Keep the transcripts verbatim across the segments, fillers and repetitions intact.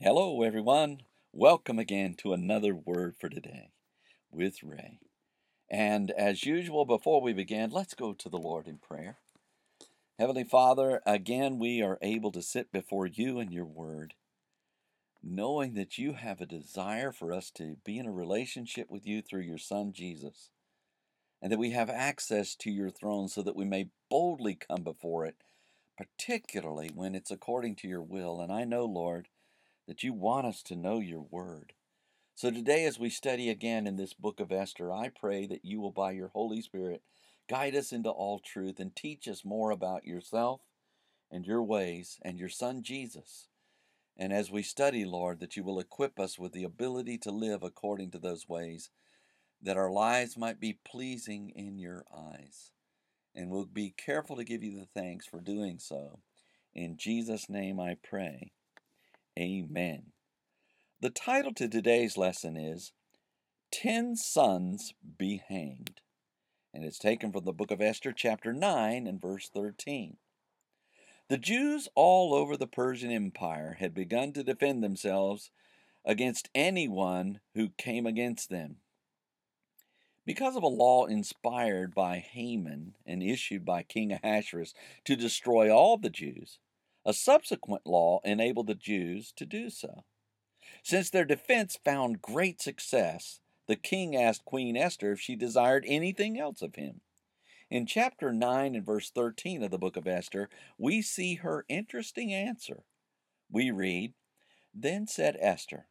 Hello, everyone. Welcome again to another word for today with Ray. And as usual, before we begin, let's go to the Lord in prayer. Heavenly Father, again, we are able to sit before you and your word, knowing that you have a desire for us to be in a relationship with you through your Son, Jesus, and that we have access to your throne so that we may boldly come before it, particularly when it's according to your will. And I know, Lord, that you want us to know your word. So today, as we study again in this book of Esther, I pray that you will, by your Holy Spirit, guide us into all truth and teach us more about yourself and your ways and your Son Jesus. And as we study, Lord, that you will equip us with the ability to live according to those ways, that our lives might be pleasing in your eyes. And we'll be careful to give you the thanks for doing so. In Jesus' name I pray. Amen. The title to today's lesson is Ten Sons Be Hanged, and it's taken from the book of Esther, chapter nine, and verse thirteen. The Jews all over the Persian Empire had begun to defend themselves against anyone who came against them. Because of a law inspired by Haman and issued by King Ahasuerus to destroy all the Jews, a subsequent law enabled the Jews to do so. Since their defense found great success, the king asked Queen Esther if she desired anything else of him. In chapter nine and verse thirteen of the book of Esther, we see her interesting answer. We read, "Then said Esther,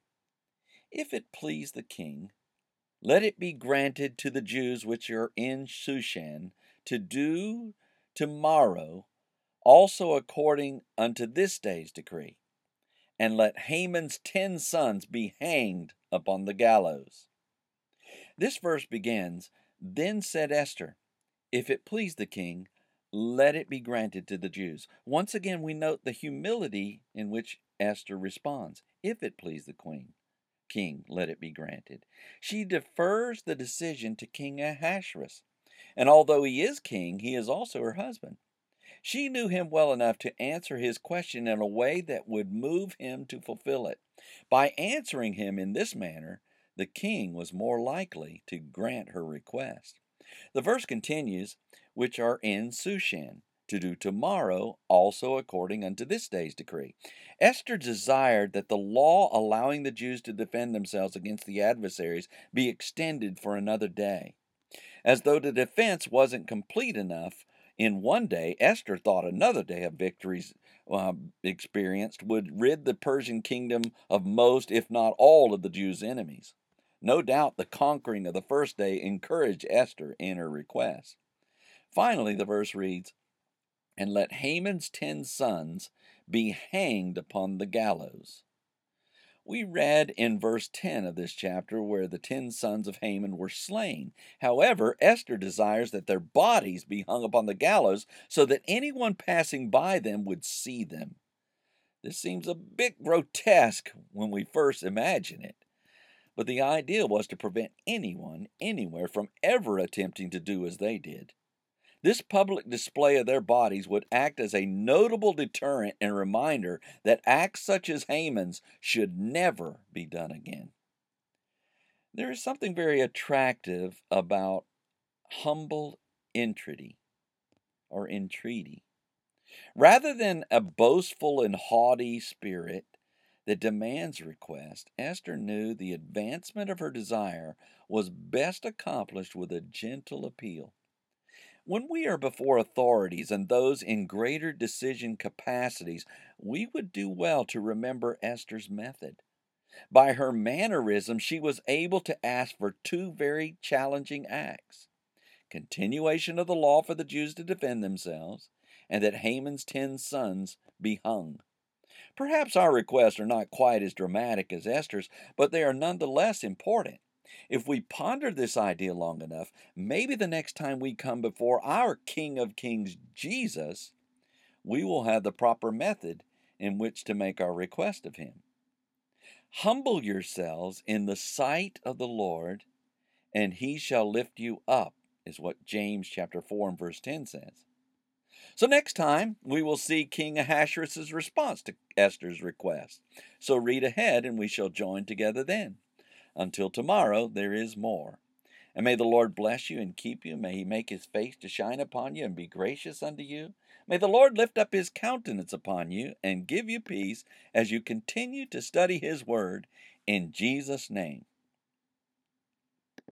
If it please the king, let it be granted to the Jews which are in Shushan to do tomorrow also according unto this day's decree, and let Haman's ten sons be hanged upon the gallows." This verse begins, "Then said Esther, if it please the king, let it be granted to the Jews." Once again, we note the humility in which Esther responds. If it please the queen, king, let it be granted. She defers the decision to King Ahasuerus. And although he is king, he is also her husband. She knew him well enough to answer his question in a way that would move him to fulfill it. By answering him in this manner, the king was more likely to grant her request. The verse continues, which are in Shushan, to do tomorrow also according unto this day's decree. Esther desired that the law allowing the Jews to defend themselves against the adversaries be extended for another day. As though the defense wasn't complete enough in one day, Esther thought another day of victories uh, experienced would rid the Persian kingdom of most, if not all, of the Jews' enemies. No doubt the conquering of the first day encouraged Esther in her request. Finally, the verse reads, "And let Haman's ten sons be hanged upon the gallows." We read in verse ten of this chapter where the ten sons of Haman were slain. However, Esther desires that their bodies be hung upon the gallows so that anyone passing by them would see them. This seems a bit grotesque when we first imagine it, but the idea was to prevent anyone, anywhere, from ever attempting to do as they did. This public display of their bodies would act as a notable deterrent and reminder that acts such as Haman's should never be done again. There is something very attractive about humble entreaty or entreaty. Rather than a boastful and haughty spirit that demands request, Esther knew the advancement of her desire was best accomplished with a gentle appeal. When we are before authorities and those in greater decision capacities, we would do well to remember Esther's method. By her mannerism, she was able to ask for two very challenging acts: continuation of the law for the Jews to defend themselves, and that Haman's ten sons be hung. Perhaps our requests are not quite as dramatic as Esther's, but they are nonetheless important. If we ponder this idea long enough, maybe the next time we come before our King of Kings, Jesus, we will have the proper method in which to make our request of him. Humble yourselves in the sight of the Lord, and he shall lift you up, is what James chapter four and verse ten says. So next time, we will see King Ahasuerus' response to Esther's request. So read ahead, and we shall join together then. Until tomorrow, there is more. And may the Lord bless you and keep you. May he make his face to shine upon you and be gracious unto you. May the Lord lift up his countenance upon you and give you peace as you continue to study his word. In Jesus' name.